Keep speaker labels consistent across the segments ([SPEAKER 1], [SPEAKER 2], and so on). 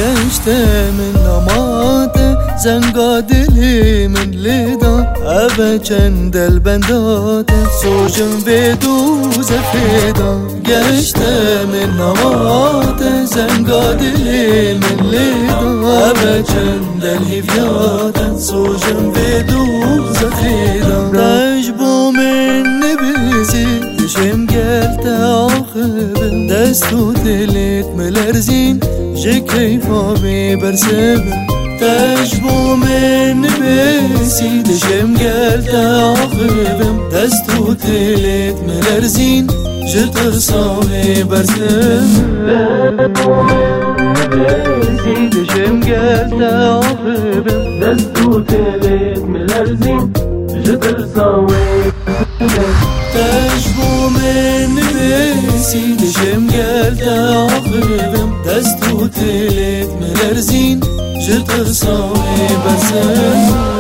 [SPEAKER 1] گشته من نماده زنگا دلی من لیدا ابا چند دل بنداده سوجم به دوز فیدا گشته من نماده زنگا دلی من لیدا ابا چند دل هیفیاده سوجم به دوز فیدا تجبو من نبیزی دشم گلت آخبه دستو دلت ملرزین جه کیفا بی برسبه تجبو من بسی دشم گلت آخبم دستو دلت ملرزین جه ترسا بی برسبه تجبو من بسی دشم گلت آخبم دستو دلت ملرزین جه ترسا بی برسبه تجبو من بسی دشم گلت آخبم دستو تلت ملرزین جه ترسا بی برسبه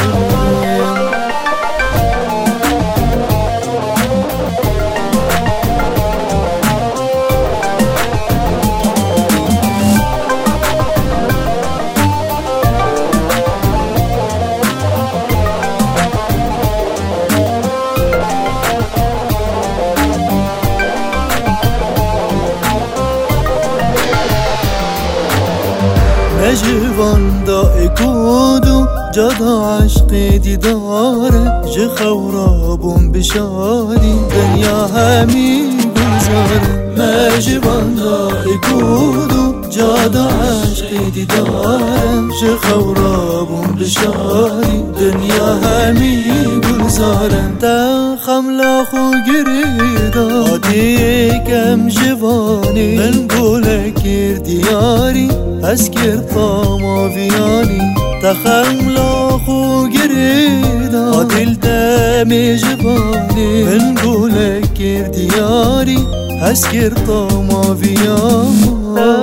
[SPEAKER 1] جوان دا اکودو جدا عشق دیداره جه خورابون بشاری دنیا همی گلزاره ما جوان دا اکودو جدا عشق دیداره جه خورابون بشاری دنیا همی گلزاره تا خملاخو گریدا آدی کم جوانی من گوله کردیاری اسکر طاما ویانی تخم لاخو گریدا دل دمی جبانی من گوله کردیاری اسکر طاما ویانی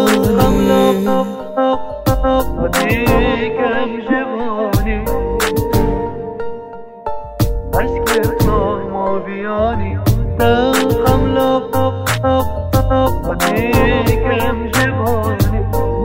[SPEAKER 1] کم جوانی اسکر طاما ویانی تخم لاخو کم جوانی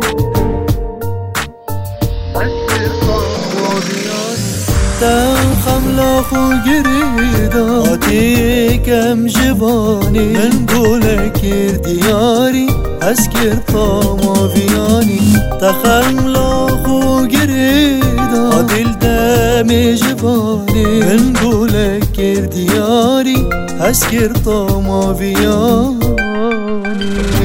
[SPEAKER 1] خملاخو گریدا آتی کم جوانی من گوله کردیاری اسکر طاما ویانی تخملاخو گریدا دل دمی جوانی من گوله کردیاری اسکر طاما ویانی